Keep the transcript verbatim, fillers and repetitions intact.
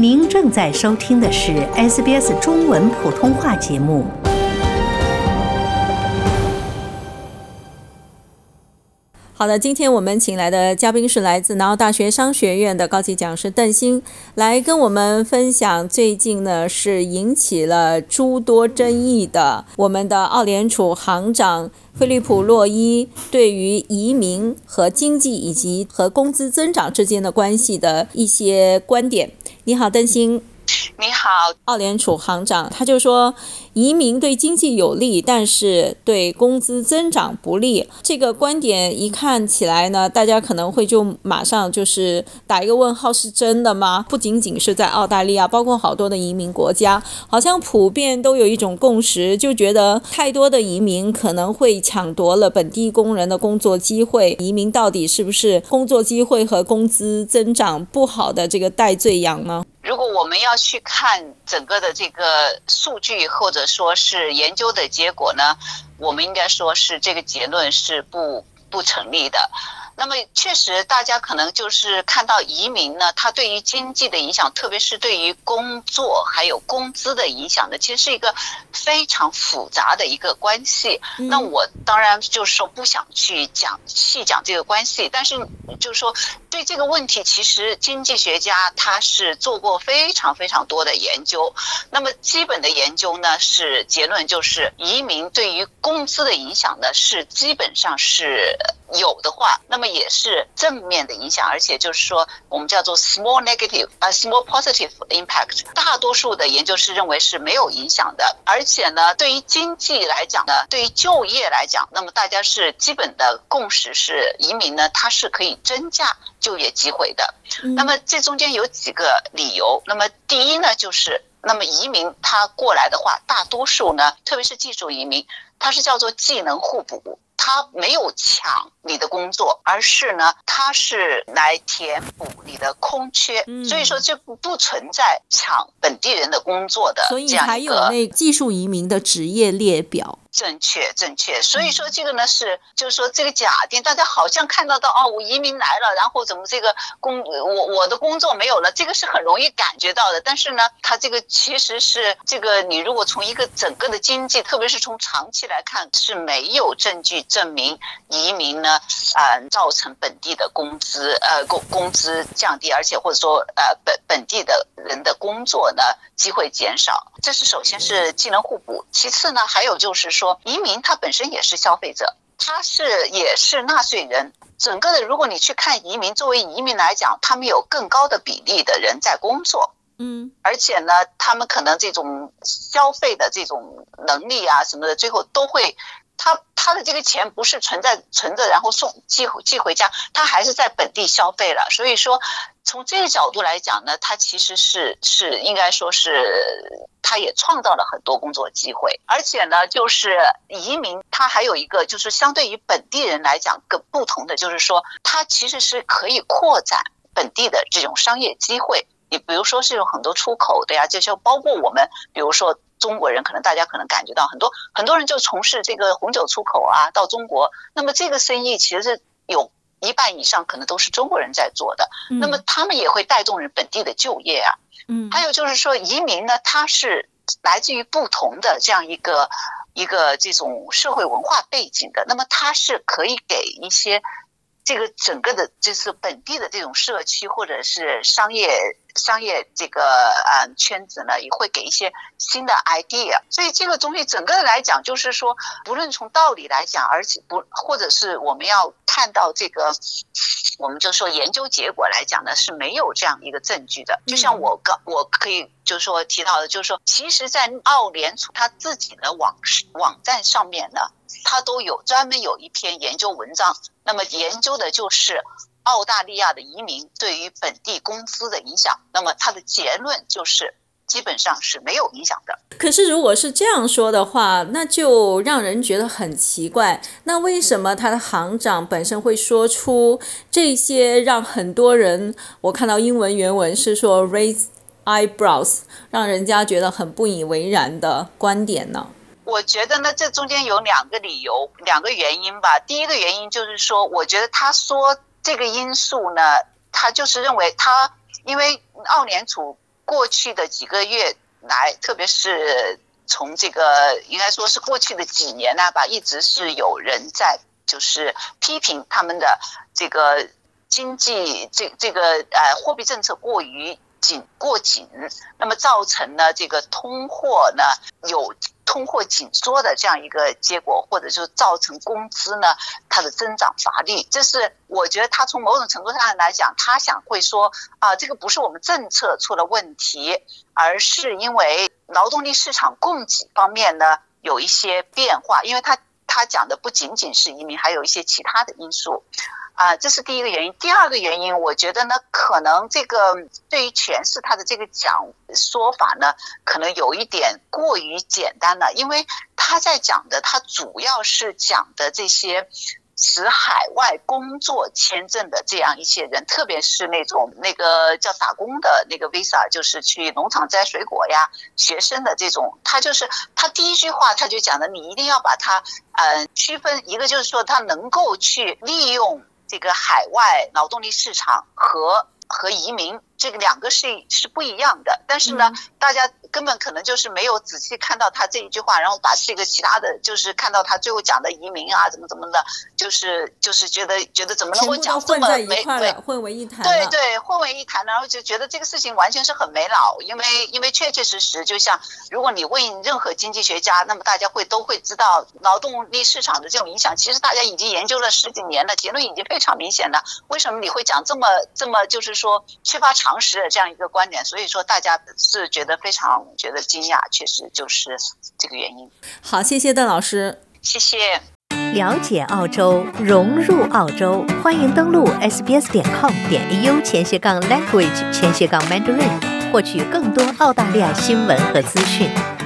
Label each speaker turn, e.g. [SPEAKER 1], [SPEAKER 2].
[SPEAKER 1] 您正在收听的是 S B S 中文普通话节目。
[SPEAKER 2] 好的，今天我们请来的嘉宾是来自南澳大学商学院的高级讲师邓欣，来跟我们分享最近呢是引起了诸多争议的我们的澳联储行长菲利普·洛伊对于移民和经济以及和工资增长之间的关系的一些观点。你好，邓欣。
[SPEAKER 3] 你好，
[SPEAKER 2] 澳联储行长他就说，移民对经济有利，但是对工资增长不利。这个观点一看起来呢，大家可能会就马上就是打一个问号，是真的吗？不仅仅是在澳大利亚，包括好多的移民国家，好像普遍都有一种共识，就觉得太多的移民可能会抢夺了本地工人的工作机会。移民到底是不是工作机会和工资增长不好的这个代罪羊呢？
[SPEAKER 3] 如果我们要去看整个的这个数据或者说是研究的结果呢，我们应该说是这个结论是不不成立的。那么确实大家可能就是看到移民呢，它对于经济的影响，特别是对于工作还有工资的影响呢，其实是一个非常复杂的一个关系。嗯、那我当然就是说不想去讲细讲这个关系，但是就是说对这个问题，其实经济学家他是做过非常非常多的研究。那么基本的研究呢，是结论就是移民对于工资的影响呢，是基本上是有的话，那么也是正面的影响，而且就是说我们叫做 small negative 啊、uh, small positive impact。大多数的研究是认为是没有影响的，而且呢，对于经济来讲呢，对于就业来讲，那么大家是基本的共识是移民呢，它是可以增加就业机会的。嗯、那么这中间有几个理由。那么第一呢，就是那么移民他过来的话，大多数呢，特别是技术移民，它是叫做技能互补。他没有抢你的工作，而是呢，他是来填补你的空缺，嗯、所以说这不不存在抢本地人的工作的这样一个，
[SPEAKER 2] 所以才有那技术移民的职业列表。
[SPEAKER 3] 正确正确，所以说这个呢是就是说这个假定，大家好像看到到哦，我移民来了，然后怎么这个工我我的工作没有了，这个是很容易感觉到的。但是呢，它这个其实是这个你如果从一个整个的经济，特别是从长期来看，是没有证据证明移民呢啊、呃、造成本地的工资呃工工资降低，而且或者说呃本本地的人的工作呢机会减少。这是首先是技能互补，其次呢还有就是说。说移民他本身也是消费者，他是也是纳税人。整个的，如果你去看移民，作为移民来讲，他们有更高的比例的人在工作，嗯，而且呢，他们可能这种消费的这种能力啊什么的，最后都会。他他的这个钱不是存在存着然后送寄寄回家，他还是在本地消费了。所以说从这个角度来讲呢，他其实是是应该说是他也创造了很多工作机会。而且呢，就是移民他还有一个就是相对于本地人来讲更不同的，就是说他其实是可以扩展本地的这种商业机会。你比如说是有很多出口的呀，这就包括我们比如说中国人，可能大家可能感觉到很多很多人就从事这个红酒出口啊到中国，那么这个生意其实是有一半以上可能都是中国人在做的，嗯、那么他们也会带动人本地的就业啊。嗯，还有就是说移民呢，它是来自于不同的这样一个一个这种社会文化背景的，那么它是可以给一些这个整个的就是本地的这种社区或者是商业商业这个呃圈子呢，也会给一些新的 idea。 所以这个东西整个来讲，就是说不论从道理来讲，而且不或者是我们要看到这个我们就说研究结果来讲呢，是没有这样一个证据的。就像我刚我可以就是说提到的，就是说其实在澳联储他自己的网网站上面呢，他都有专门有一篇研究文章，那么研究的就是澳大利亚的移民对于本地工资的影响，那么它的结论就是基本上是没有影响的。
[SPEAKER 2] 可是如果是这样说的话，那就让人觉得很奇怪，那为什么他的行长本身会说出这些让很多人，我看到英文原文是说 raise eyebrows， 让人家觉得很不以为然的观点呢？
[SPEAKER 3] 我觉得呢，这中间有两个理由，两个原因吧。第一个原因就是说，我觉得他说这个因素呢，他就是认为他因为澳联储过去的几个月来，特别是从这个应该说是过去的几年呢吧，一直是有人在就是批评他们的这个经济这这个呃货币政策过于紧过紧，那么造成了这个通货呢有通货紧缩的这样一个结果，或者就造成工资呢它的增长乏力。这是我觉得他从某种程度上来讲，他想会说啊，这个不是我们政策出了问题，而是因为劳动力市场供给方面呢有一些变化，因为他他讲的不仅仅是移民，还有一些其他的因素。啊，这是第一个原因。第二个原因，我觉得呢，可能这个对于诠释他的这个讲说法呢，可能有一点过于简单了，因为他在讲的，他主要是讲的这些持海外工作签证的这样一些人，特别是那种那个叫打工的那个 visa， 就是去农场摘水果呀，学生的这种，他就是他第一句话他就讲的，你一定要把它呃区分，一个就是说他能够去利用这个海外劳动力市场和和移民，这个两个是是不一样的。但是呢、嗯、大家根本可能就是没有仔细看到他这一句话，然后把这个其他的就是看到他最后讲的移民啊怎么怎么的，就是就是觉得觉得怎么能够讲这么
[SPEAKER 2] 混在一块了，混为一谈了。
[SPEAKER 3] 对对，混为一谈，然后就觉得这个事情完全是很没脑，因为因为确确实实，就像如果你问任何经济学家，那么大家会都会知道劳动力市场的这种影响，其实大家已经研究了十几年了，结论已经非常明显了。为什么你会讲这么这么就是说缺乏常识的这样一个观点？所以说大家是觉得非常觉得惊讶，确实就是这个原因。
[SPEAKER 2] 好，谢谢邓老师。
[SPEAKER 3] 谢谢。
[SPEAKER 1] 了解澳洲，融入澳洲，欢迎登录 s b s 点 com 点 a u 前斜杠 language 前斜杠 mandarin，获取更多澳大利亚新闻和资讯。